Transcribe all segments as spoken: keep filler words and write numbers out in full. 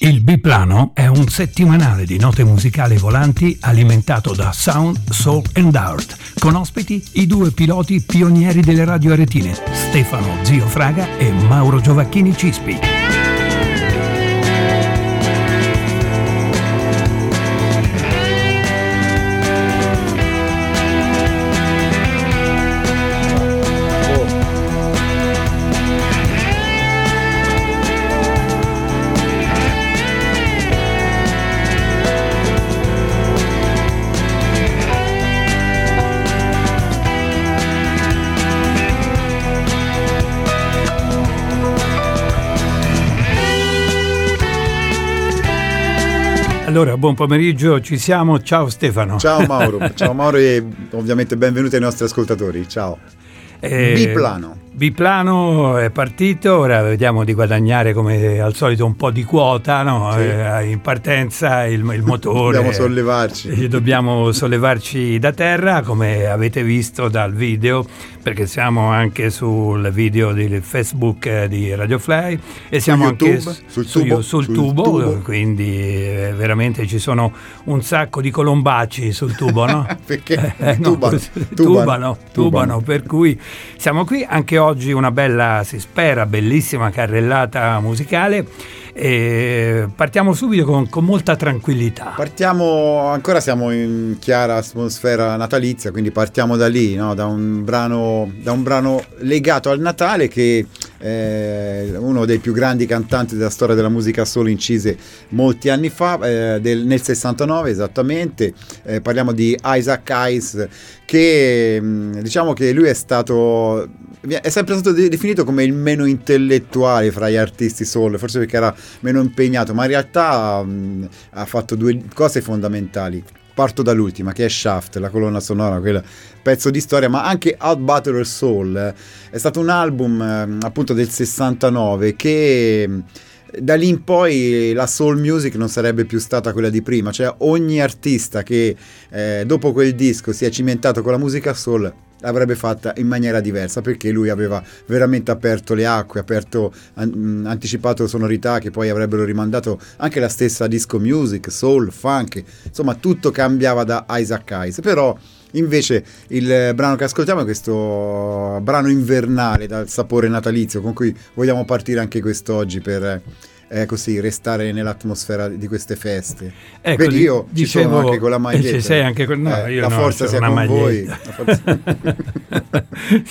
Il Biplano è un settimanale di note musicali volanti alimentato da Sound, Soul and Art, con ospiti i due piloti pionieri delle radio aretine, Stefano Zio Fraga e Mauro Giovacchini Cispi. Allora, buon pomeriggio, ci siamo. Ciao Stefano. Ciao Mauro, ciao Mauro e ovviamente benvenuti ai nostri ascoltatori. Ciao. Eh, Biplano. Biplano è partito, ora vediamo di guadagnare come al solito un po' di quota, no? Sì. Eh, in partenza il, il motore. Dobbiamo sollevarci. Dobbiamo sollevarci da terra, come avete visto dal video, perché siamo anche sul video di Facebook di Radio Fly e siamo YouTube, anche sul, su, tubo, sul, sul tubo, tubo, quindi eh, veramente ci sono un sacco di colombacci sul tubo, no? Perché? Eh, no, tubano, tubano, tubano, tubano, per cui siamo qui anche oggi, una bella, si spera, bellissima carrellata musicale. E partiamo subito con, con molta tranquillità. Partiamo, ancora siamo in chiara atmosfera natalizia, quindi partiamo da lì, no? da, un brano, da un brano legato al Natale che eh, uno dei più grandi cantanti della storia della musica soul incise molti anni fa, eh, del, nel sessantanove esattamente. Eh, parliamo di Isaac Hayes, che diciamo che lui è stato è sempre stato definito come il meno intellettuale fra gli artisti soul, forse perché era meno impegnato, ma in realtà mh, ha fatto due cose fondamentali. Parto dall'ultima, che è Shaft, la colonna sonora, quel pezzo di storia, ma anche Out Battle Soul eh, è stato un album eh, appunto del sessantanove che da lì in poi la soul music non sarebbe più stata quella di prima, cioè ogni artista che eh, dopo quel disco si è cimentato con la musica soul l'avrebbe fatta in maniera diversa, perché lui aveva veramente aperto le acque, aperto an- anticipato sonorità che poi avrebbero rimandato anche la stessa disco music, soul, funk, insomma tutto cambiava da Isaac Hayes. Però invece il brano che ascoltiamo è questo brano invernale dal sapore natalizio con cui vogliamo partire anche quest'oggi per eh, così restare nell'atmosfera di queste feste. Ecco, vedi, io dicevo, ci sono anche con la maglietta. Ci sei anche con, no, eh, io la no, forza sia con maglietta. voi. La, forza...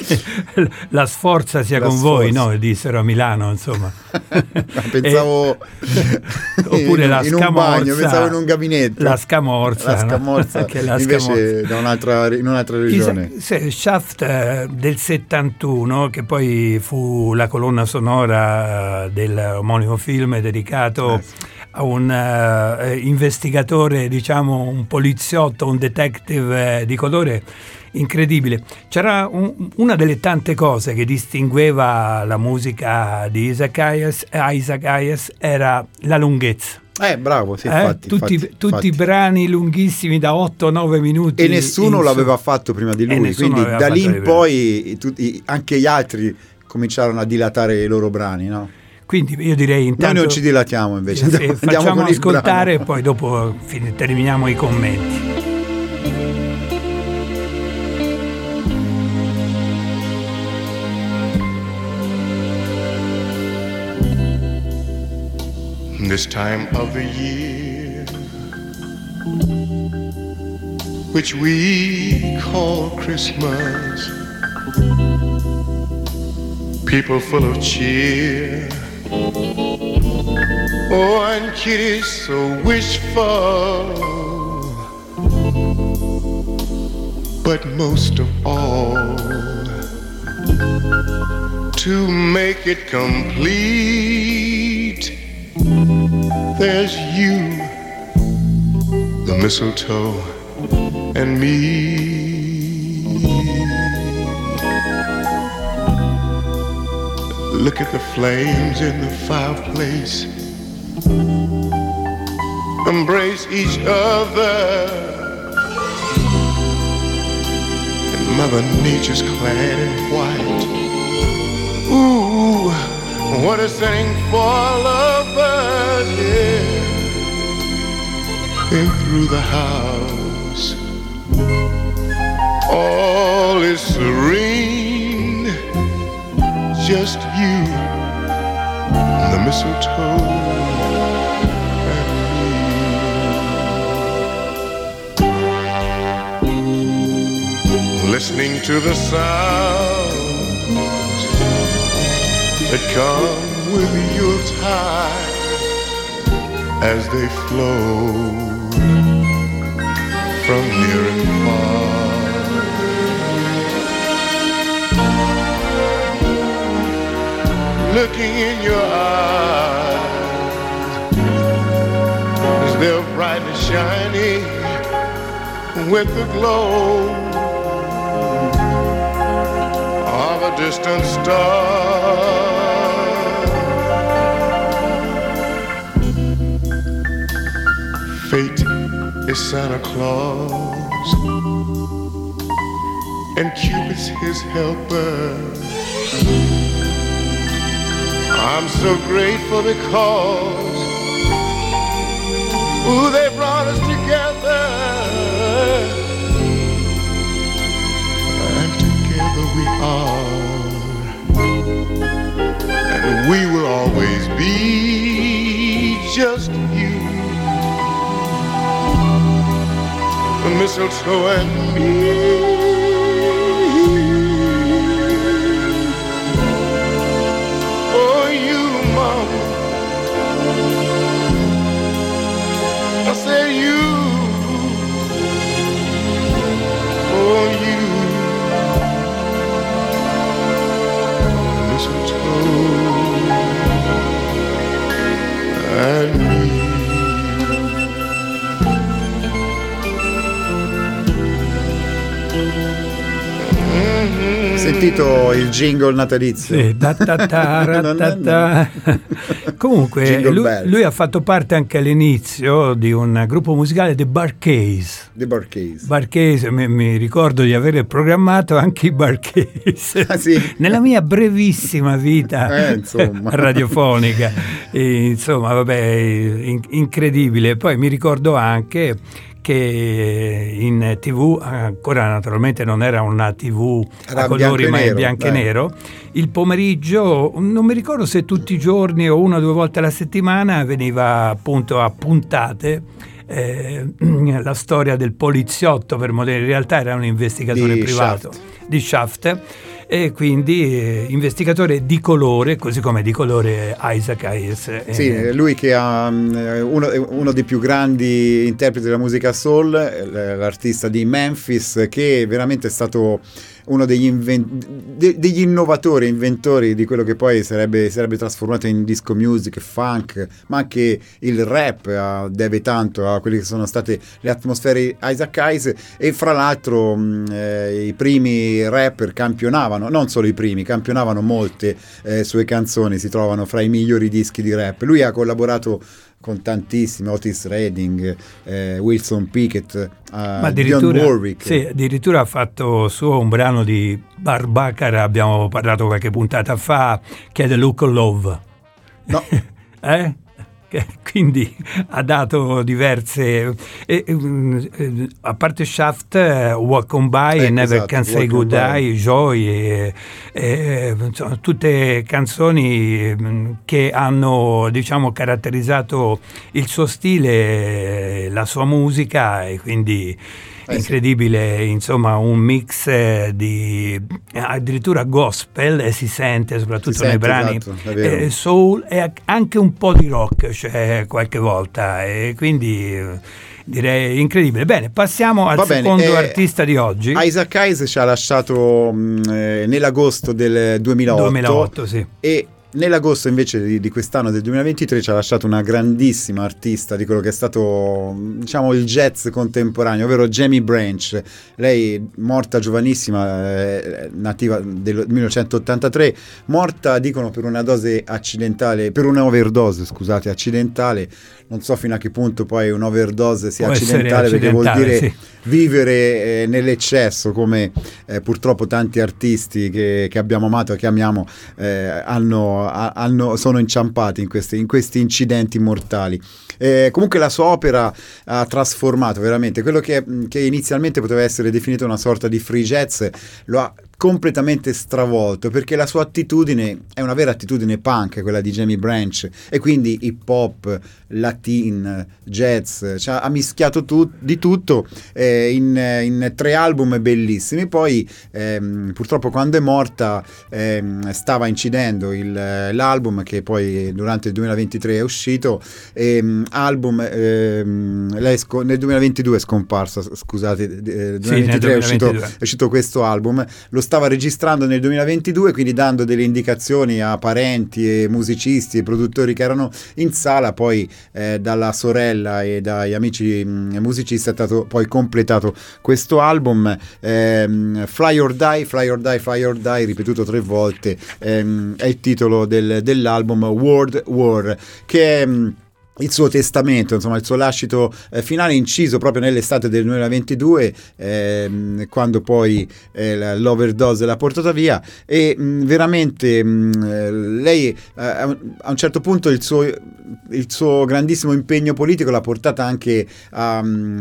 la sforza sia la con sforza. voi, no? Dissero a Milano, insomma. Pensavo e... oppure in, la in scamorza, un bagno, pensavo in un gabinetto. La scamorza, la scamorza, no? Che la invece scamorza. da un'altra, in un'altra regione. Isa- Shaft eh, del settantuno, che poi fu la colonna sonora dell'omonimo film dedicato eh, sì. a un uh, investigatore, diciamo un poliziotto, un detective eh, di colore incredibile. C'era un, una delle tante cose che distingueva la musica di Isaac Hayes, Isaac Hayes era la lunghezza. Eh, bravo, sì, infatti, eh, tutti, infatti, tutti infatti. brani lunghissimi da otto nove minuti. E nessuno l'aveva fatto prima di lui, quindi da lì in poi tutti, anche gli altri cominciarono a dilatare i loro brani, no? Quindi io direi intanto noi non ci dilatiamo invece, sì, andiamo, facciamo andiamo ascoltare e poi dopo fin- terminiamo i commenti. This time of the year, which we call Christmas, people full of cheer, oh, and kitties so wishful, but most of all, to make it complete, there's you, the mistletoe, and me. Look at the flames in the fireplace, embrace each other, and Mother Nature's clad in white. Ooh, what a setting for lovers, yeah. in through the house. All is serene, just you, the mistletoe, and me. Listening to the sounds that come with Yuletide as they flow from near and far. Looking in your eyes as they're bright and shiny with the glow of a distant star. Fate is Santa Claus and Cupid's his helper. I'm so grateful because, ooh, they brought us together, and together we are, and we will always be just you, the mistletoe and me. I say you, oh you, mistletoe and me. Sentito il jingle natalizio? Sì, da ta ta ra ta ta. Comunque lui, lui ha fatto parte anche all'inizio di un gruppo musicale, The Bar-Kays. The Bar-Kays. Bar-Kays, mi, mi ricordo di aver programmato anche i Bar-Kays ah, sì? nella mia brevissima vita eh, radiofonica. E, insomma, vabbè, in, incredibile. Poi mi ricordo anche che in tivù, ancora naturalmente non era una tivù a colori ma in bianco e nero, il pomeriggio, non mi ricordo se tutti i giorni o una o due volte alla settimana, veniva appunto a puntate eh, la storia del poliziotto per modelli, in realtà era un investigatore di privato Shaft. di Shaft, e quindi eh, investigatore di colore, così come di colore Isaac Hayes. Eh. Sì, lui che ha uno, uno dei più grandi interpreti della musica soul, l'artista di Memphis, che veramente è stato uno degli, inven- de- degli innovatori, inventori di quello che poi sarebbe, sarebbe trasformato in disco music, funk, ma anche il rap uh, deve tanto a quelle che sono state le atmosfere Isaac Hayes. E fra l'altro mh, eh, i primi rapper campionavano, non solo i primi, campionavano molte eh, sue canzoni, si trovano fra i migliori dischi di rap. Lui ha collaborato con tantissimi, Otis Redding, eh, Wilson Pickett, uh, ma addirittura, Dionne Warwick. Sì, addirittura ha fatto suo un brano di Barbacar, abbiamo parlato qualche puntata fa, che è The Look of Love. No. eh? Quindi ha dato diverse e, e, a parte Shaft, Walk On By, eh, Never esatto, Can Say Goodbye, Joy, e, e, insomma, tutte canzoni che hanno, diciamo, caratterizzato il suo stile, la sua musica, e quindi Eh, incredibile, sì. Insomma, un mix di addirittura gospel, e si sente soprattutto si nei sente, brani, esatto, eh, soul, e anche un po' di rock, cioè qualche volta, e quindi direi incredibile. Bene, passiamo al Va secondo bene, eh, artista di oggi. Isaac Hayes ci ha lasciato mh, nell'agosto del duemilaotto, duemilaotto sì. E nell'agosto invece di, di quest'anno del duemilaventitré ci ha lasciato una grandissima artista di quello che è stato, diciamo, il jazz contemporaneo, ovvero Jamie Branch. Lei morta giovanissima, eh, nativa del millenovecentottantatré, morta dicono per una dose accidentale, per una overdose, scusate, accidentale. Non so fino a che punto poi un'overdose sia accidentale, perché vuol dire sì. vivere eh, nell'eccesso, come eh, purtroppo tanti artisti che, che abbiamo amato e che amiamo eh, hanno sono, hanno, sono inciampati in questi, in questi incidenti mortali. Eh, comunque la sua opera ha trasformato veramente quello che, che inizialmente poteva essere definito una sorta di free jazz, lo ha completamente stravolto, perché la sua attitudine è una vera attitudine punk, quella di Jamie Branch, e quindi hip hop, latin, jazz, cioè ha mischiato tu, di tutto eh, in, in tre album bellissimi. Poi ehm, purtroppo quando è morta ehm, stava incidendo il, l'album che poi durante il duemilaventitré è uscito, ehm, album ehm, lei sco- nel duemilaventidue è scomparsa, scusate, eh, sì, nel duemilaventitré è uscito, duemilaventidue è uscito questo album, lo stava registrando nel duemilaventidue, quindi dando delle indicazioni a parenti e musicisti e produttori che erano in sala. Poi eh, dalla sorella e dagli amici mh, musicisti è stato poi completato questo album, ehm, Fly or Die, Fly or Die, Fly or Die, ripetuto tre volte, ehm, è il titolo del, dell'album World War, che è mh, il suo testamento, insomma il suo lascito eh, finale, inciso proprio nell'estate del duemilaventidue, ehm, quando poi eh, l'overdose l'ha portata via. E mh, veramente mh, lei eh, a un certo punto il suo, il suo grandissimo impegno politico l'ha portata anche a,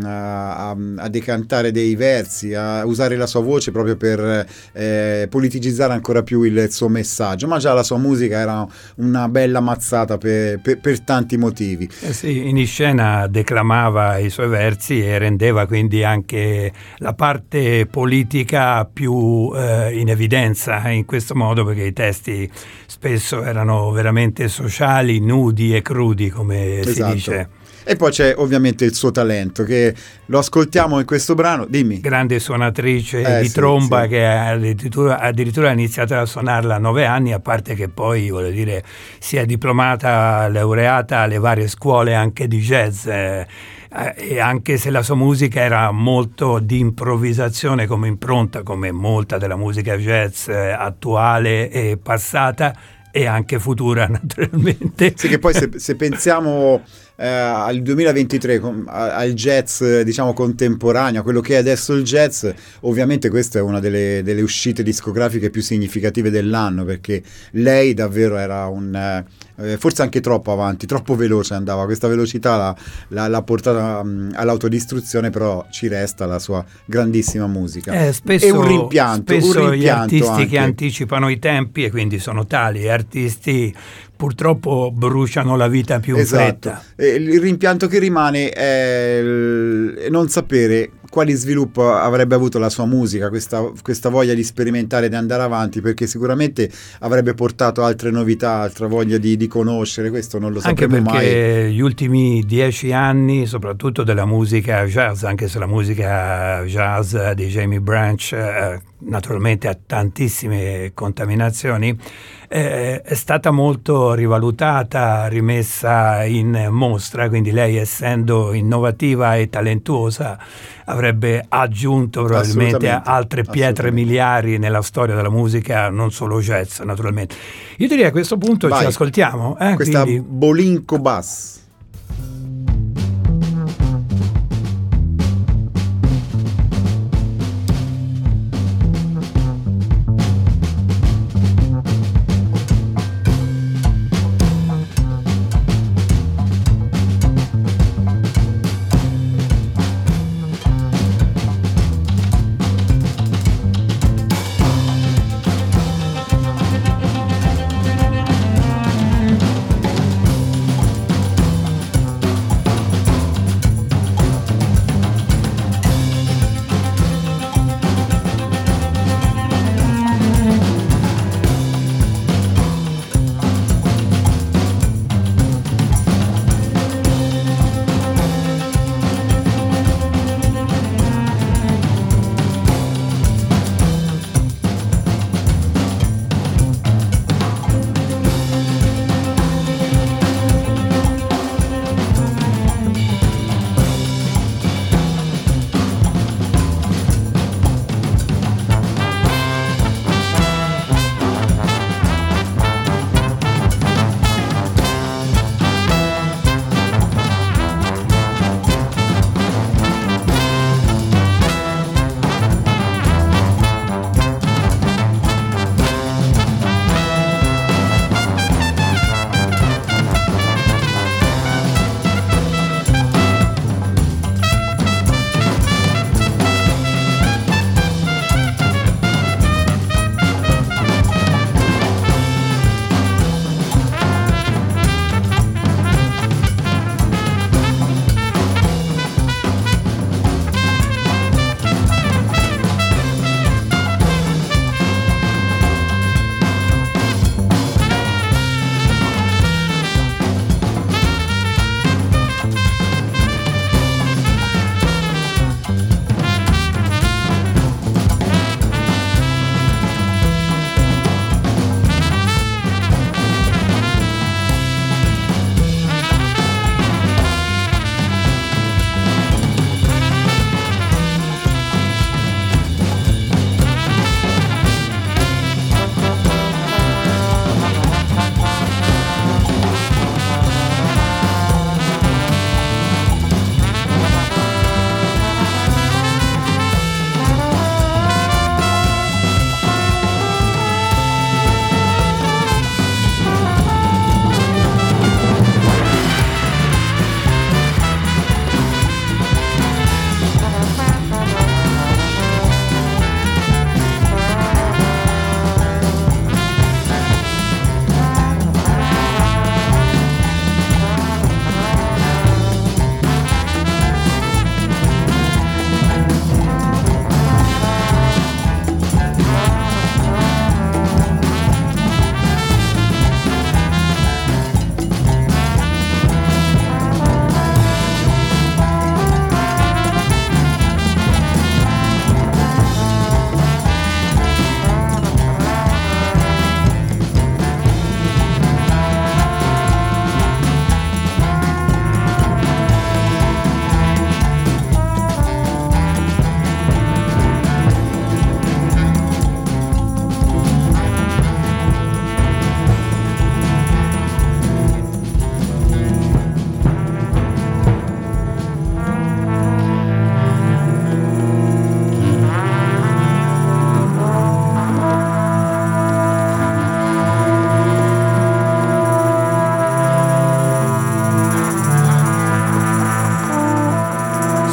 a, a decantare dei versi, a usare la sua voce proprio per eh, politicizzare ancora più il suo messaggio, ma già la sua musica era una bella mazzata per, per, per tanti motivi. Eh sì, in scena declamava i suoi versi e rendeva quindi anche la parte politica più eh, in evidenza in questo modo, perché i testi spesso erano veramente sociali, nudi e crudi, come esatto. si dice. E poi c'è ovviamente il suo talento, che lo ascoltiamo in questo brano. Dimmi. Grande suonatrice eh, di sì, tromba, sì. che addirittura, addirittura ha iniziato a suonarla a nove anni, a parte che poi, voglio dire, si è diplomata, laureata alle varie scuole anche di jazz, eh, e anche se la sua musica era molto di improvvisazione come impronta, come molta della musica jazz eh, attuale e passata e anche futura, naturalmente. Sì, che poi se, se pensiamo eh, al duemilaventitré, com, a, al jazz diciamo contemporaneo, a quello che è adesso il jazz, ovviamente questa è una delle, delle uscite discografiche più significative dell'anno, perché lei davvero era un eh, forse anche troppo avanti, troppo veloce andava, questa velocità l'ha, l'ha, l'ha portata um, all'autodistruzione, però ci resta la sua grandissima musica. Eh, spesso, e un rimpianto, spesso un rimpianto gli artisti anche. che anticipano i tempi, e quindi sono tali artisti, purtroppo bruciano la vita più in esatto. fretta. E il rimpianto che rimane è il non sapere quali sviluppo avrebbe avuto la sua musica, questa, questa voglia di sperimentare, di andare avanti, perché sicuramente avrebbe portato altre novità, altra voglia di, di conoscere, questo non lo sapremo mai. Anche perché gli ultimi dieci anni, soprattutto della musica jazz, anche se la musica jazz di Jamie Branch eh, naturalmente ha tantissime contaminazioni, eh, è stata molto rivalutata, rimessa in mostra, quindi lei, essendo innovativa e talentuosa, avrebbe aggiunto probabilmente altre pietre miliari nella storia della musica, non solo jazz naturalmente. Io direi a questo punto Vai. ci ascoltiamo. Eh? Questa Quindi... Bolinco Bass.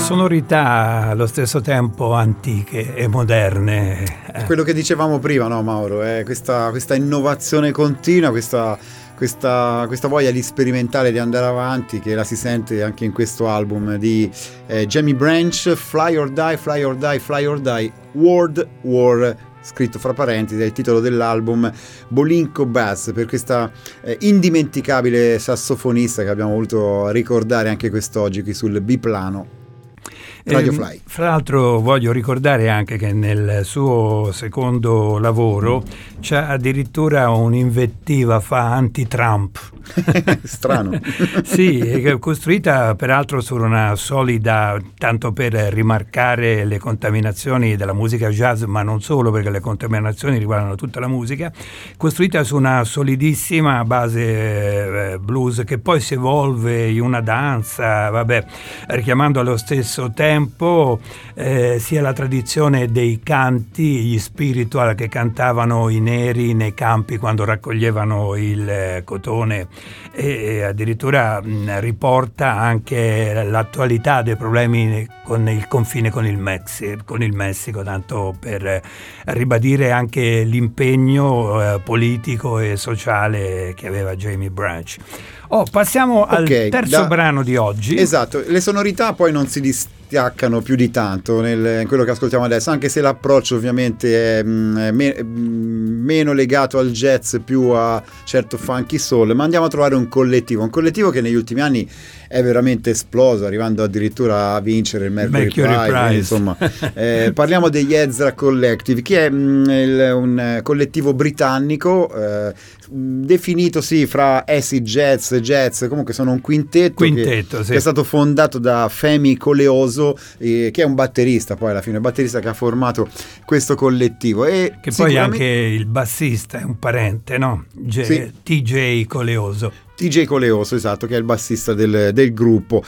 sonorità allo stesso tempo antiche e moderne. Quello che dicevamo prima, no Mauro, è questa, questa innovazione continua, questa, questa, questa voglia di sperimentare, di andare avanti, che la si sente anche in questo album di eh, Jamie Branch, Fly or Die, Fly or Die, Fly or Die, World War, scritto fra parentesi, è il titolo dell'album. Bolinko Bass, per questa eh, indimenticabile sassofonista che abbiamo voluto ricordare anche quest'oggi qui sul biplano Radio Fly. Eh, fra l'altro voglio ricordare anche che nel suo secondo lavoro c'è addirittura un'invettiva fa anti-Trump. Strano. Sì, è costruita peraltro su una solida, tanto per rimarcare le contaminazioni della musica jazz, ma non solo, perché le contaminazioni riguardano tutta la musica, costruita su una solidissima base eh, blues che poi si evolve in una danza, vabbè, richiamando allo stesso tempo eh, sia la tradizione dei canti, gli spiritual che cantavano i neri nei campi quando raccoglievano il eh, cotone, e addirittura mh, riporta anche l'attualità dei problemi con il confine con il, Mexi, con il Messico, tanto per eh, ribadire anche l'impegno eh, politico e sociale che aveva Jamie Branch. Oh, passiamo okay, al terzo da, brano di oggi. Esatto, le sonorità poi non si distaccano più di tanto nel, in quello che ascoltiamo adesso, anche se l'approccio ovviamente è, è me, è meno legato al jazz, più a certo funky soul, ma andiamo a trovare un collettivo, un collettivo che negli ultimi anni è veramente esploso, arrivando addirittura a vincere il Mercury, Mercury Prize, Prize. Insomma. eh, parliamo degli Ezra Collective, che è mh, il, un collettivo britannico eh, definito sì fra acid jazz, jazz, comunque sono un quintetto, quintetto che, sì. che è stato fondato da Femi Coleoso, eh, che è un batterista, poi alla fine un batterista che ha formato questo collettivo, e che poi anche il bassista è un parente, no? G- sì. T J Coleoso. T J Coleoso, esatto, che è il bassista del, del gruppo.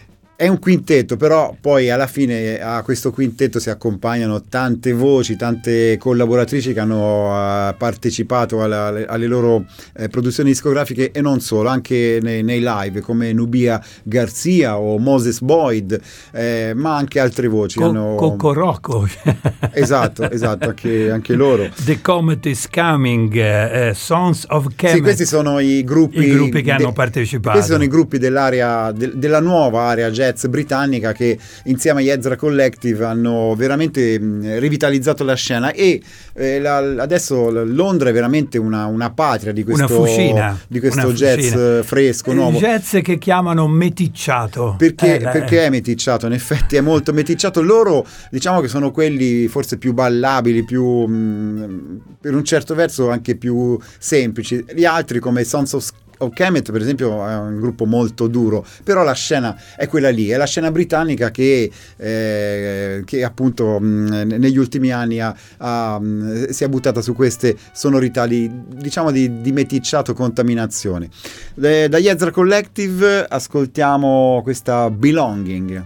È un quintetto, però poi alla fine a questo quintetto si accompagnano tante voci, tante collaboratrici che hanno uh, partecipato alla, alle loro eh, produzioni discografiche, e non solo, anche nei, nei live, come Nubia Garcia o Moses Boyd, eh, ma anche altre voci. Co- hanno... Coco Rocco. Esatto, esatto, anche, anche loro. The Comet is Coming, uh, Sons of Kemet. Sì, questi sono i gruppi, I gruppi che de- hanno partecipato. Questi sono i gruppi dell'area, de- della nuova area jazz britannica, che insieme agli Ezra Collective hanno veramente mh, rivitalizzato la scena, e eh, la, adesso Londra è veramente una, una patria di questo, una fucina, di questo una jazz fucina. fresco, nuovo. Il jazz che chiamano meticciato. Perché, eh, perché è meticciato, in effetti è molto meticciato. Loro diciamo che sono quelli forse più ballabili, più mh, per un certo verso anche più semplici. Gli altri, come Sons of o Kemet per esempio, è un gruppo molto duro, però la scena è quella lì, è la scena britannica che, eh, che appunto mh, negli ultimi anni ha, ha, mh, si è buttata su queste sonorità di, diciamo di, di meticciato, contaminazione. Eh, dagli Ezra Collective ascoltiamo questa Belonging.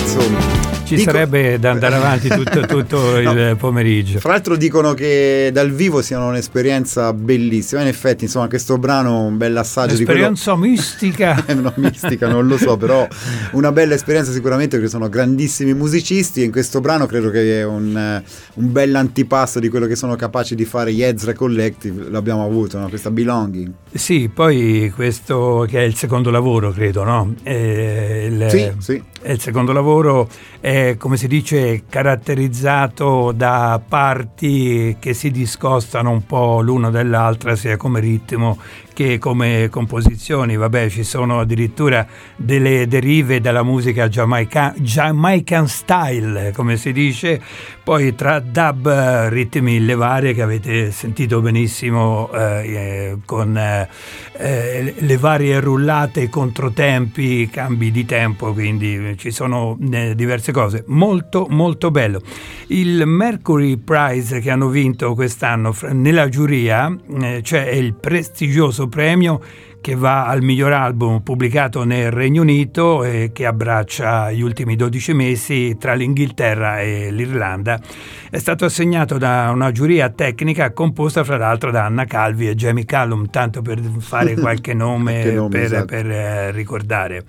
pezzo. Ci Dico... sarebbe da andare avanti tutto, tutto il no. pomeriggio. Fra l'altro dicono che dal vivo sia un'esperienza bellissima. In effetti, insomma, questo brano un bel assaggio di quello... Un'esperienza mistica. no, mistica non lo so, però una bella esperienza sicuramente, perché sono grandissimi musicisti, e in questo brano credo che è un, un bel antipasto di quello che sono capaci di fare gli Ezra Collective. L'abbiamo avuto, no? Questa Belonging. Sì, poi questo che è il secondo lavoro, credo, no? È il, sì, sì. È il secondo lavoro, è, come si dice, caratterizzato da parti che si discostano un po' l'uno dall'altra, sia come ritmo che come composizioni. Vabbè, ci sono addirittura delle derive dalla musica jamaica, Jamaican style, come si dice, poi tra dub, ritmi le varie che avete sentito benissimo, eh, con eh, le varie rullate, controtempi, cambi di tempo, quindi ci sono eh, diverse cose. Molto molto bello. Il Mercury Prize che hanno vinto quest'anno nella giuria, eh, cioè il prestigioso premio che va al miglior album pubblicato nel Regno Unito e che abbraccia gli ultimi dodici mesi tra l'Inghilterra e l'Irlanda. È stato assegnato da una giuria tecnica composta fra l'altro da Anna Calvi e Jamie Cullum, tanto per fare qualche nome, nome per, esatto. per eh, ricordare.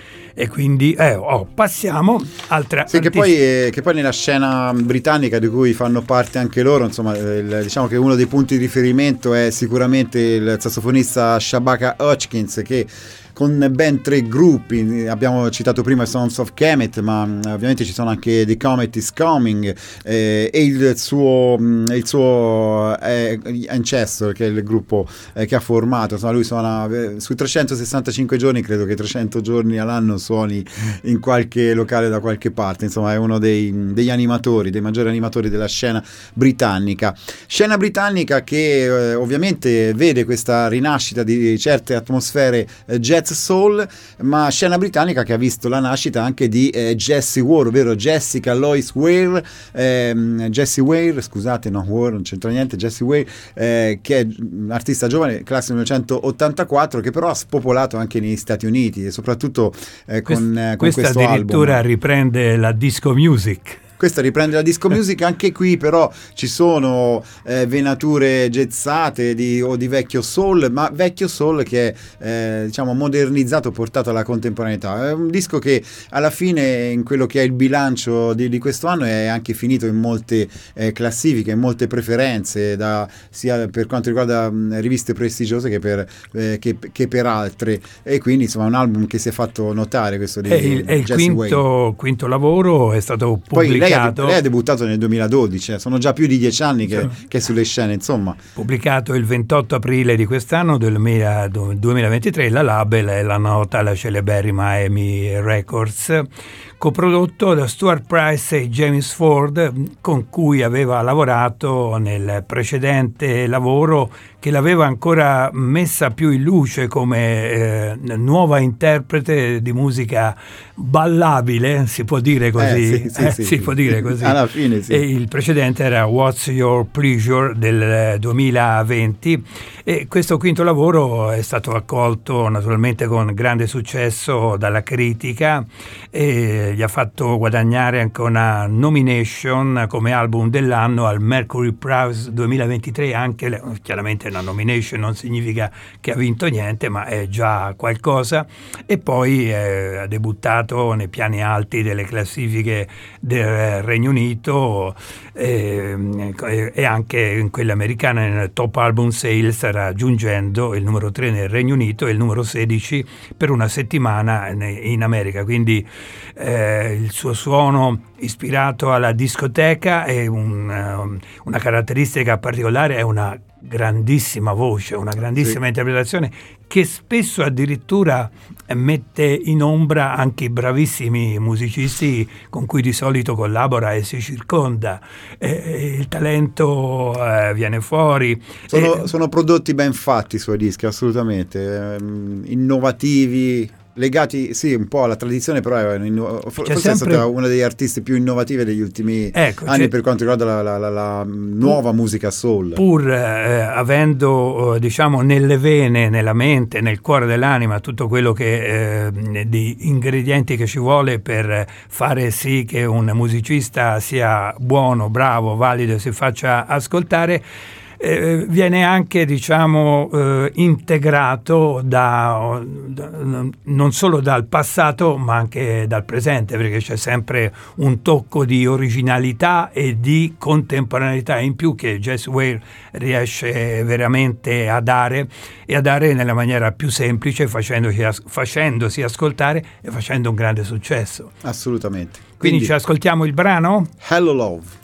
E quindi eh, oh, passiamo altra sì, che poi, eh, che poi nella scena britannica di cui fanno parte anche loro, insomma, il, diciamo che uno dei punti di riferimento è sicuramente il sassofonista Shabaka Hutchins, che con ben tre gruppi, abbiamo citato prima Sons of Kemet, ma ovviamente ci sono anche The Comet is Coming, eh, e il suo, il suo eh, Ancestor, che è il gruppo eh, che ha formato. Insomma, lui suona eh, sui trecentosessantacinque giorni, credo che trecento giorni all'anno suoni in qualche locale da qualche parte. Insomma, è uno dei, degli animatori, dei maggiori animatori della scena britannica. Scena britannica che eh, ovviamente vede questa rinascita di certe atmosfere eh, jazz soul, ma scena britannica che ha visto la nascita anche di eh, Jessie Ware, ovvero Jessica Lois Ware, ehm, Jessie Ware, scusate, no, Ware non c'entra niente, Jessie Ware, eh, che è un'artista giovane, classe millenovecentottantaquattro, che però ha spopolato anche negli Stati Uniti e soprattutto eh, con, Quest, eh, con questo questo addirittura album. riprende la disco music. Questa riprende la disco music, anche qui però ci sono eh, venature jazzate di, o di vecchio soul, ma vecchio soul che è eh, diciamo modernizzato, portato alla contemporaneità. È un disco che alla fine, in quello che è il bilancio di, di questo anno, è anche finito in molte eh, classifiche, in molte preferenze, da, sia per quanto riguarda mh, riviste prestigiose che per, eh, che, che per altre, e quindi insomma un album che si è fatto notare, questo di è il, è il quinto, quinto lavoro, è stato pubblicato. Poi lei Lei ha debuttato nel duemiladodici, eh. sono già più di dieci anni che, sì. che è sulle scene, insomma. Pubblicato il ventotto aprile di quest'anno, del duemilaventitré, la label è la nota, la celeberrima Miami Records, coprodotto da Stuart Price e James Ford, con cui aveva lavorato nel precedente lavoro, che l'aveva ancora messa più in luce come eh, nuova interprete di musica ballabile, si può dire così, eh, sì, sì, eh, sì, si sì. può dire così. Alla fine sì. E il precedente era What's Your Pleasure del duemilaventi, e questo quinto lavoro è stato accolto naturalmente con grande successo dalla critica e gli ha fatto guadagnare anche una nomination come album dell'anno al Mercury Prize duemilaventitré. Anche chiaramente una nomination non significa che ha vinto niente, ma è già qualcosa. E poi eh, ha debuttato nei piani alti delle classifiche del Regno Unito eh, e anche in quelle americane, nel top album sales, raggiungendo il numero tre nel Regno Unito e il numero sedici per una settimana in America. Quindi eh, il suo suono ispirato alla discoteca è un, una caratteristica particolare, è una grandissima voce, una grandissima sì. interpretazione, che spesso addirittura mette in ombra anche i bravissimi musicisti con cui di solito collabora e si circonda. Eh, il talento eh, viene fuori. Sono, eh, sono prodotti ben fatti i suoi dischi, assolutamente, eh, innovativi. legati sì un po' alla tradizione, però è, inno- forse sempre... è stata una degli artisti più innovative degli ultimi ecco, anni per quanto riguarda la, la, la, la nuova pur, musica soul. Pur eh, avendo diciamo nelle vene, nella mente, nel cuore dell'anima tutto quello che eh, di ingredienti che ci vuole per fare sì che un musicista sia buono, bravo, valido e si faccia ascoltare, Eh, viene anche diciamo eh, integrato da, da, non solo dal passato ma anche dal presente, perché c'è sempre un tocco di originalità e di contemporaneità in più che Jessie Ware riesce veramente a dare e a dare nella maniera più semplice, facendosi, facendosi ascoltare e facendo un grande successo. Assolutamente. Quindi, Quindi ci ascoltiamo il brano Hello Love.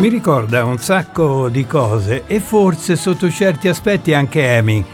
Mi ricorda un sacco di cose e forse sotto certi aspetti anche Amy.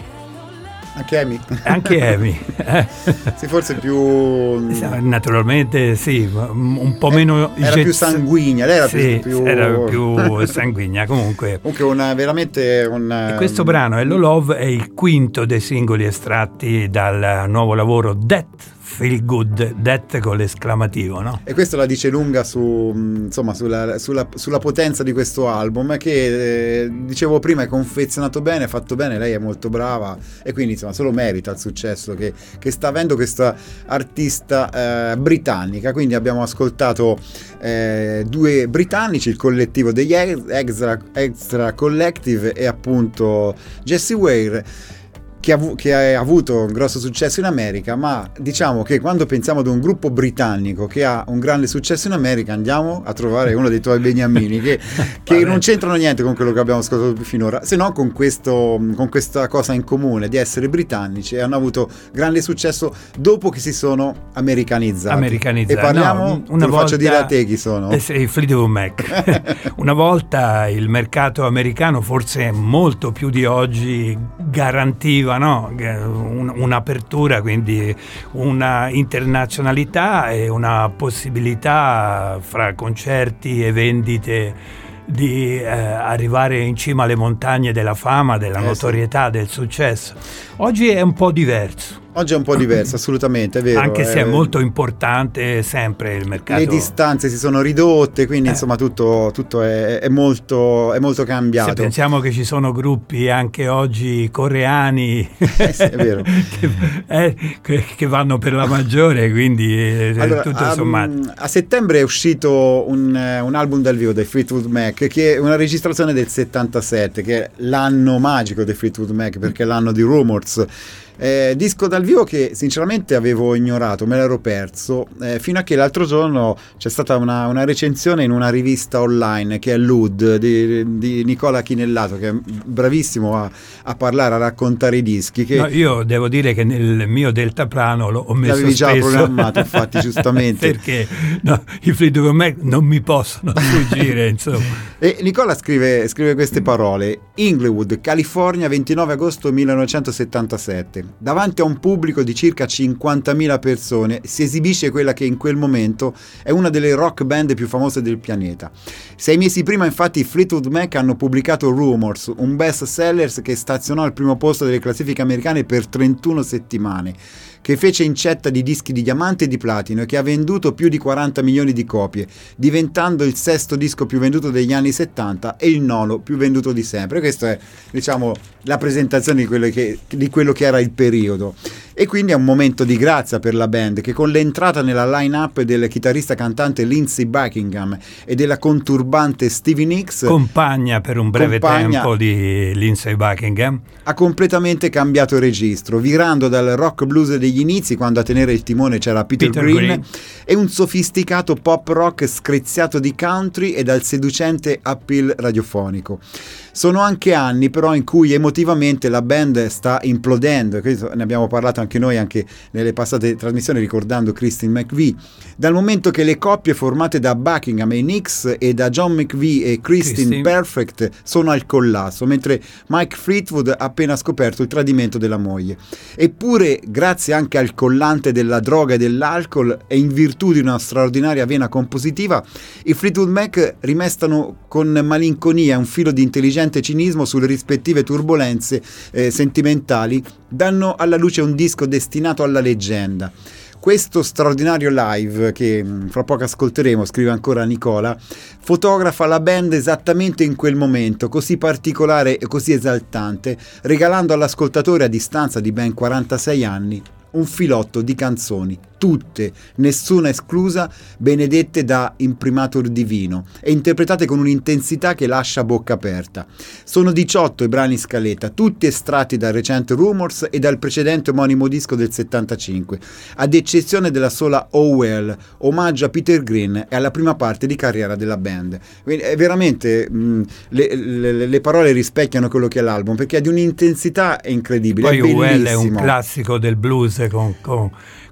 Anche Amy? Anche Amy. Sì, forse più... Naturalmente sì, un po' meno... Era più sanguigna, lei era sì, più... era più sanguigna comunque. Comunque una, veramente un... E questo brano, Hello Love, è il quinto dei singoli estratti dal nuovo lavoro Death Feel Good, Death con l'esclamativo, no? E questo la dice lunga su, insomma, sulla, sulla, sulla potenza di questo album, che eh, dicevo prima è confezionato bene, è fatto bene, lei è molto brava e quindi insomma se lo merita il successo che, che sta avendo questa artista eh, britannica. Quindi abbiamo ascoltato eh, due britannici, il collettivo degli Extra, Extra Collective e appunto Jessie Ware, Che ha, che ha avuto un grosso successo in America, ma diciamo che quando pensiamo ad un gruppo britannico che ha un grande successo in America andiamo a trovare uno dei tuoi beniamini che, che non c'entrano niente con quello che abbiamo ascoltato finora, se no con, questo, con questa cosa in comune di essere britannici e hanno avuto grande successo dopo che si sono americanizzati. Americanizzati. E parliamo, no, una te lo volta, faccio dire a te chi sono. Eh, sì, Fleetwood Mac. Una volta il mercato americano, forse molto più di oggi, garantiva no? Un, un'apertura, quindi una internazionalità e una possibilità fra concerti e vendite di eh, arrivare in cima alle montagne della fama, della eh notorietà, sì. del successo. Oggi è un po' diverso. Oggi è un po' diverso, assolutamente, è vero. Anche se è è molto importante sempre il mercato. Le distanze si sono ridotte, quindi eh. insomma tutto, tutto è, è, molto, è molto cambiato. Se pensiamo che ci sono gruppi anche oggi coreani eh sì, è vero. che, eh, che vanno per la maggiore, quindi allora, tutto a, sommato. A settembre è uscito un, un album dal vivo dei Fleetwood Mac, che è una registrazione del settantasette, che è l'anno magico dei Fleetwood Mac, perché è l'anno di Rumours. Eh, disco dal vivo che sinceramente avevo ignorato, me l'ero perso eh, fino a che l'altro giorno c'è stata una, una recensione in una rivista online che è L U D di, di Nicola Chinellato, che è bravissimo a, a parlare, a raccontare i dischi che... No, io devo dire che nel mio deltaplano l'ho messo l'avevi già spesso. programmato, infatti, giustamente perché no, i Fleetwood Mac non mi possono sfuggire insomma. E Nicola scrive, scrive queste parole: Inglewood, California, ventinove agosto millenovecentosettantasette. Davanti a un pubblico di circa cinquantamila persone si esibisce quella che in quel momento è una delle rock band più famose del pianeta. Sei mesi prima, infatti, i Fleetwood Mac hanno pubblicato Rumours, un best seller che stazionò al primo posto delle classifiche americane per trentuno settimane, che fece incetta di dischi di diamante e di platino e che ha venduto più di quaranta milioni di copie, diventando il sesto disco più venduto degli anni settanta e il nono più venduto di sempre. Questa è, diciamo, la presentazione di quello che, di quello che era il periodo. E quindi è un momento di grazia per la band, che con l'entrata nella line-up del chitarrista cantante Lindsey Buckingham e della conturbante Stevie Nicks, compagna per un breve compagna, tempo di Lindsey Buckingham, ha completamente cambiato il registro, virando dal rock blues degli inizi, quando a tenere il timone c'era Peter, Peter Green, Green, e un sofisticato pop rock screziato di country e dal seducente appeal radiofonico. Sono anche anni però in cui emotivamente la band sta implodendo, questo ne abbiamo parlato anche noi anche nelle passate trasmissioni, ricordando Christine McVie, dal momento che le coppie formate da Buckingham e Nicks e da John McVie e Christine, Christine Perfect sono al collasso, mentre Mike Fleetwood ha appena scoperto il tradimento della moglie. Eppure, grazie anche al collante della droga e dell'alcol e in virtù di una straordinaria vena compositiva, i Fleetwood Mac rimestano con malinconia un filo di intelligente cinismo sulle rispettive turbolenze eh, sentimentali, danno alla luce un disco destinato alla leggenda. Questo straordinario live, che fra poco ascolteremo, scrive ancora Nicola, fotografa la band esattamente in quel momento, così particolare e così esaltante, regalando all'ascoltatore a distanza di ben quarantasei anni un filotto di canzoni, tutte, nessuna esclusa, benedette da imprimatur divino e interpretate con un'intensità che lascia bocca aperta. Sono diciotto i brani in scaletta, tutti estratti dal recente Rumours e dal precedente omonimo disco del settantacinque, ad eccezione della sola Oh Well, omaggio a Peter Green e alla prima parte di carriera della band. Quindi è veramente mh, le, le, le parole rispecchiano quello che è l'album, perché è di un'intensità incredibile. Poi è Oh Well è un bellissimo. classico del blues con, con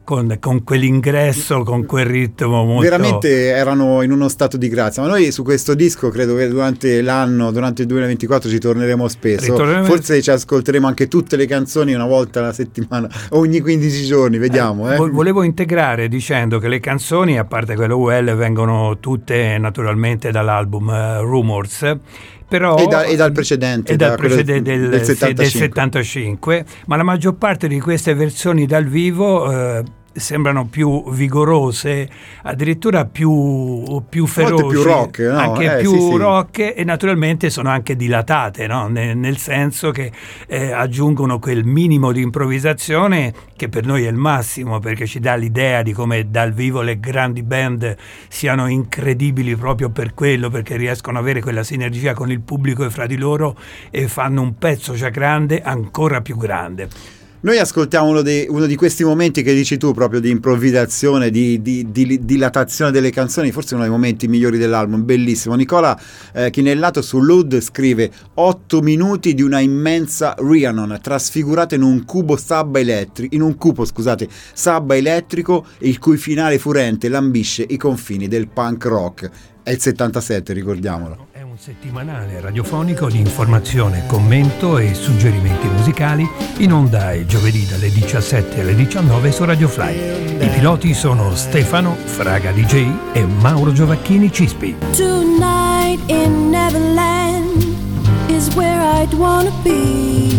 con, con quell'ingresso, con quel ritmo molto... Veramente erano in uno stato di grazia, ma noi su questo disco credo che durante l'anno, durante il duemilaventiquattro ci torneremo spesso. Ritorneremo... forse ci ascolteremo anche tutte le canzoni una volta alla settimana, ogni quindici giorni, vediamo. Eh. Volevo integrare dicendo che le canzoni, a parte quello Well, vengono tutte naturalmente dall'album uh, Rumors, però, e, da, e dal precedente, e dal da precedente del, del, settantacinque. del settantacinque, ma la maggior parte di queste versioni dal vivo eh, sembrano più vigorose, addirittura più, più feroci, più rock, no? anche eh, più sì, rock, e naturalmente sono anche dilatate, no? nel, nel senso che eh, aggiungono quel minimo di improvvisazione che per noi è il massimo, perché ci dà l'idea di come dal vivo le grandi band siano incredibili proprio per quello, perché riescono ad avere quella sinergia con il pubblico e fra di loro e fanno un pezzo già grande ancora più grande. Noi ascoltiamo uno, dei, uno di questi momenti che dici tu, proprio di improvvisazione, di, di, di dilatazione delle canzoni, forse uno dei momenti migliori dell'album, bellissimo. Nicola eh, Chinellato su Loud scrive: otto minuti di una immensa Rhiannon trasfigurata in un cubo sabba elettrico, in un cubo, scusate, sabba elettrico, il cui finale furente lambisce i confini del punk rock. È il settantasette, ricordiamolo. È un settimanale radiofonico di informazione, commento e suggerimenti musicali, in onda il giovedì dalle diciassette alle diciannove su Radio Fly. I piloti sono Stefano Fraga D J e Mauro Giovacchini Cispi. Tonight in Neverland is where I'd wanna be.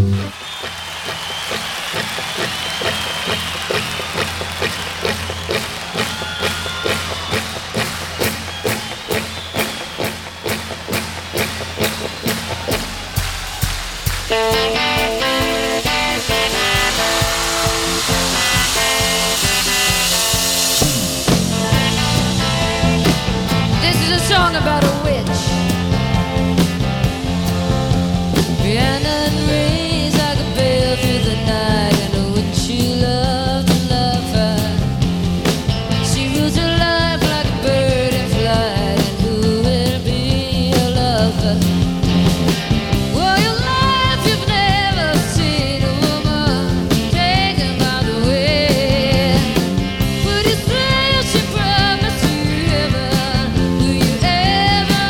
Song about a witch. Rhiannon raised like a bell through the night, and a witch you love to love her. She rules her life like a bird in flight, and who will be her lover? Well, your life you've never seen a woman taken by the wind. Would you swear she promised you heaven? Do you ever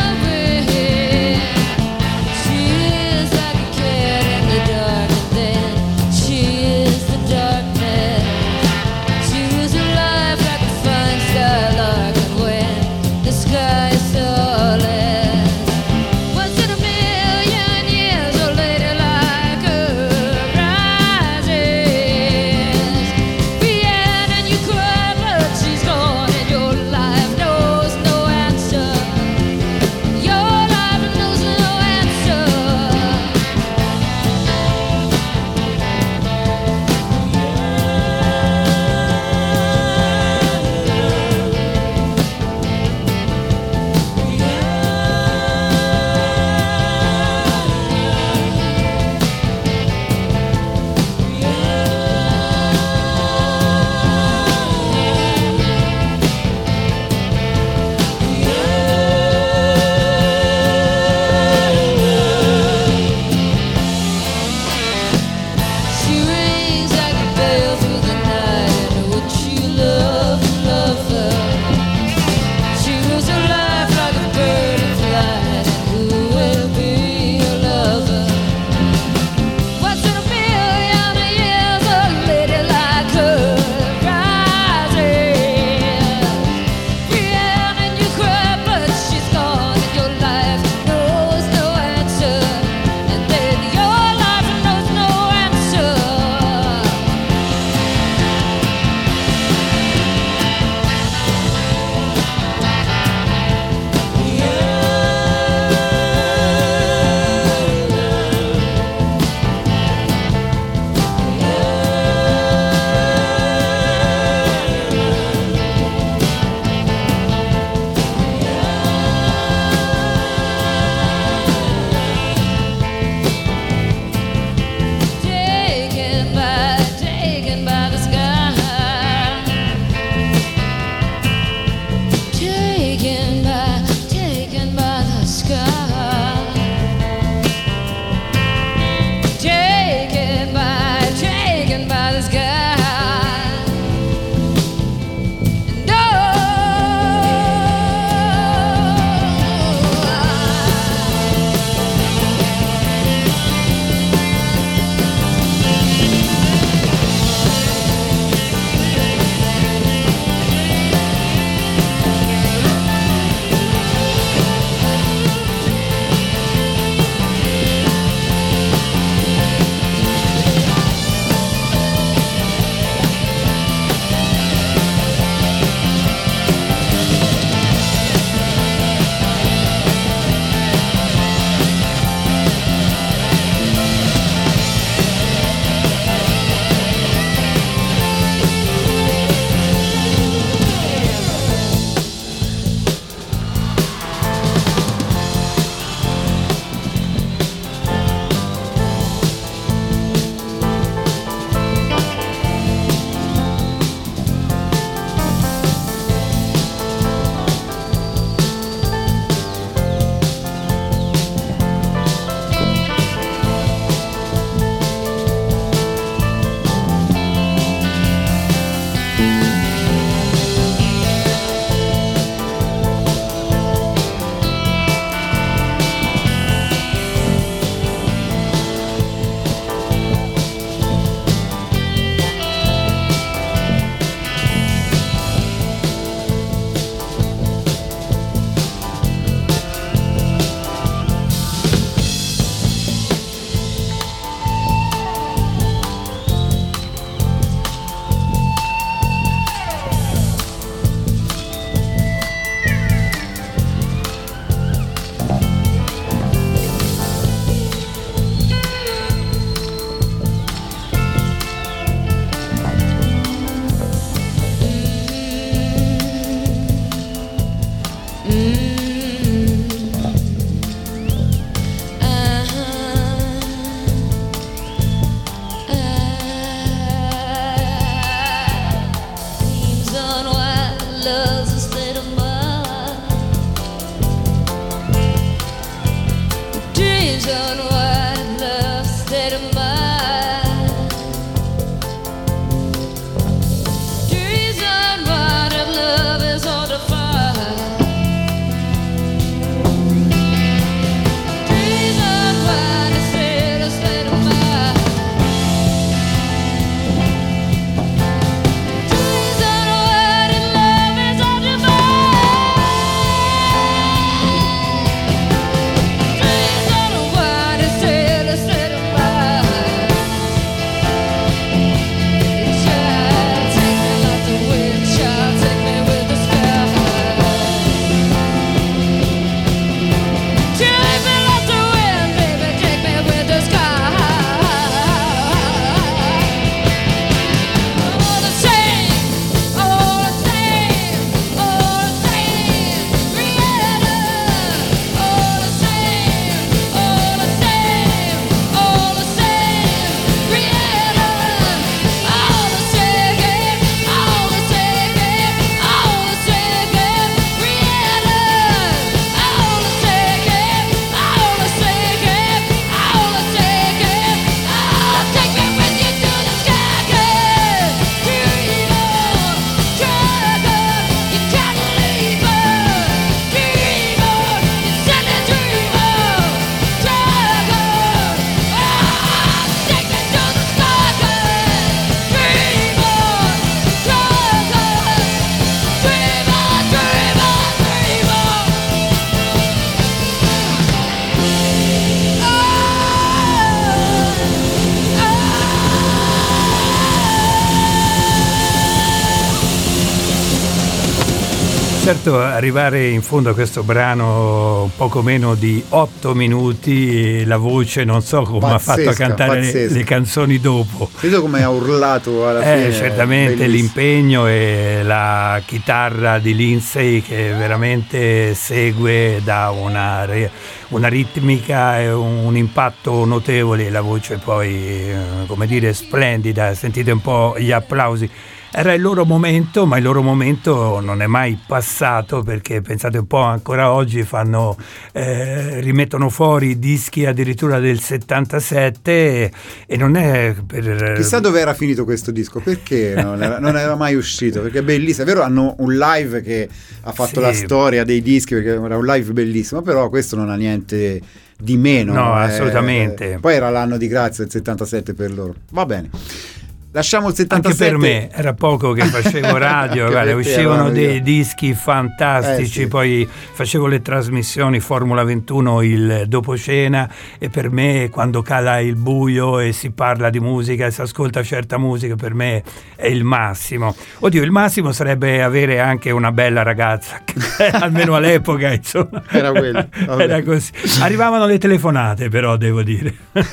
Certo, arrivare in fondo a questo brano poco meno di otto minuti, la voce non so come pazzesca, ha fatto a cantare le, le canzoni dopo. Vedo come ha urlato alla eh, fine. Certamente bellissimo. L'impegno e la chitarra di Lindsay che veramente segue da una, una ritmica e un impatto notevole, la voce poi come dire splendida, sentite un po' gli applausi. Era il loro momento, ma il loro momento non è mai passato, perché pensate un po', ancora oggi fanno eh, rimettono fuori dischi addirittura del settantasette e, e non è per... Chissà dove era finito questo disco, perché non era, non era mai uscito, perché è bellissimo, è vero, hanno un live che ha fatto sì. la storia dei dischi, perché era un live bellissimo, però questo non ha niente di meno. No, eh, assolutamente. Poi era l'anno di grazia, il settantasette per loro. Va bene. Lasciamo il settantasette. Anche per me era poco che facevo radio, guarda, uscivano dei dischi fantastici, eh, sì. Poi facevo le trasmissioni Formula ventuno il dopo cena e per me quando cala il buio e si parla di musica e si ascolta certa musica, per me è il massimo. Oddio, il massimo sarebbe avere anche una bella ragazza, almeno all'epoca, insomma. Era quello. Era così. Arrivavano le telefonate, però devo dire.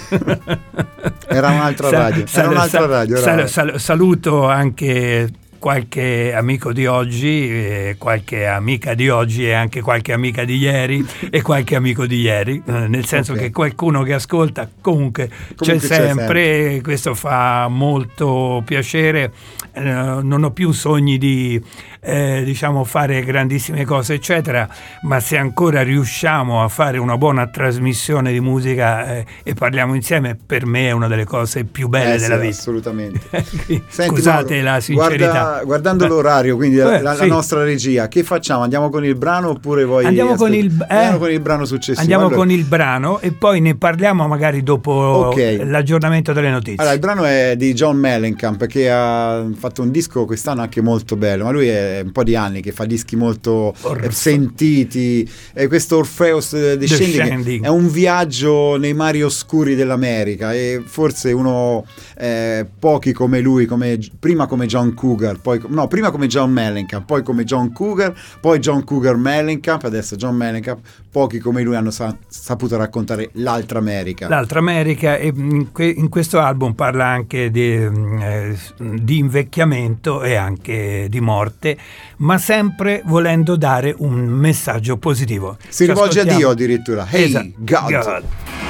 Era un'altra radio. Era un'altra radio. Era Sal- sal- saluto anche qualche amico di oggi, eh, qualche amica di oggi e anche qualche amica di ieri e qualche amico di ieri, eh, nel senso okay. che qualcuno che ascolta comunque, comunque c'è, c'è sempre, sempre, questo fa molto piacere. Eh, non ho più sogni di eh, diciamo fare grandissime cose eccetera, ma se ancora riusciamo a fare una buona trasmissione di musica eh, e parliamo insieme, per me è una delle cose più belle eh, della sì, vita. Assolutamente. Senti, scusate Mauro, la sincerità. Guarda, guardando Beh. l'orario, quindi Beh, la, sì. la nostra regia, che facciamo? Andiamo con il brano oppure vuoi andiamo con il, eh, andiamo con il brano successivo? Andiamo allora. con il brano e poi ne parliamo magari dopo okay. l'aggiornamento delle notizie. Allora, il brano è di John Mellencamp, che ha fatto un disco quest'anno anche molto bello, ma lui è un po' di anni che fa dischi molto Orf- sentiti, e questo Orpheus Descending, Descending è un viaggio nei mari oscuri dell'America, e forse uno eh, pochi come lui, come, prima come John Cougar, poi no, prima come John Mellencamp, poi come John Cougar, poi John Cougar Mellencamp, adesso John Mellencamp, pochi come lui hanno sa- saputo raccontare l'altra America. L'altra America, e in, que- in questo album parla anche di, eh, di invecchiamento e anche di morte, ma sempre volendo dare un messaggio positivo. Si Ci rivolge a ascoltiamo. Dio addirittura. Hey, Esatto. God. God.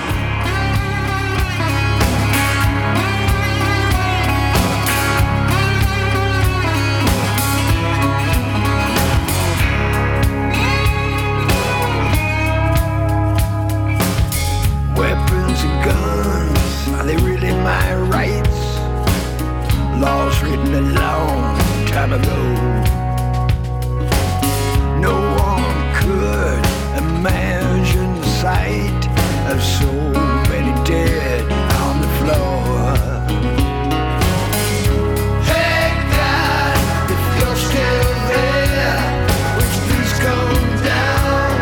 Weapons and guns, are they really my rights? Laws written a long time ago. No one could imagine the sight of so many dead on the floor. Hey God, if you're still there, would you please come down?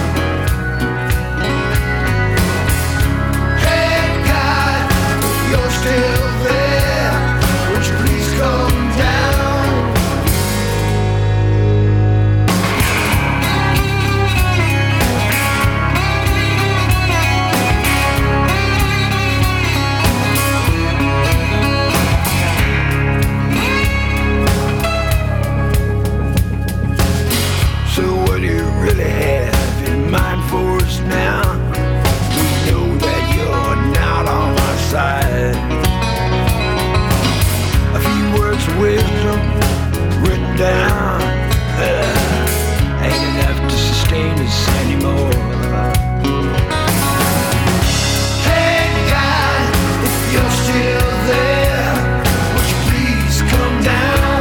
Hey God, if you're still there, would you please come down? So what do you really have in mind for us now? We know that you're not on our side. A few words of wisdom written down uh, ain't enough to sustain us anymore. Hey God, if you're still there, would you please come down?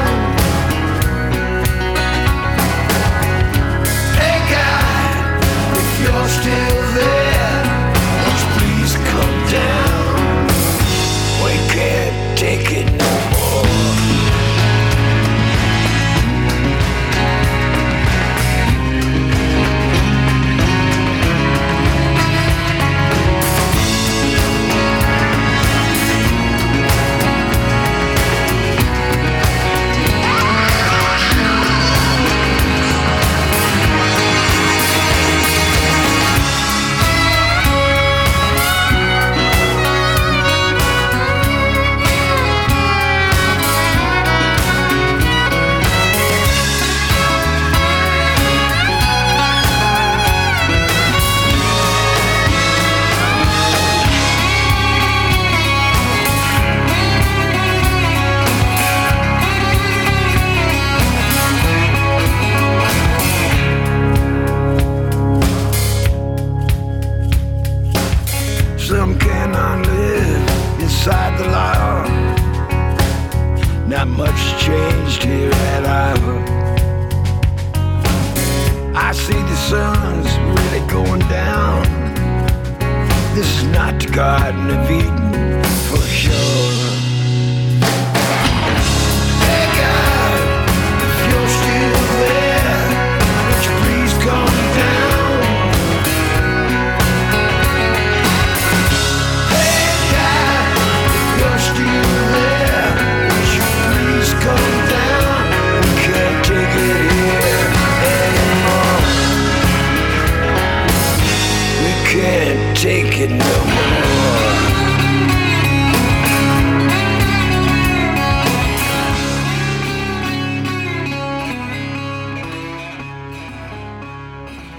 Hey God, if you're still there, would you please come down? We can't take it no more. Some cannot live inside the law. Not much changed here at all. I see the sun's really going down. This is not the Garden of Eden for sure. Hey God, if you're still there, would you please come down? Hey God, if you're still there, would you please come down? We can't take it here anymore. We can't take it no more.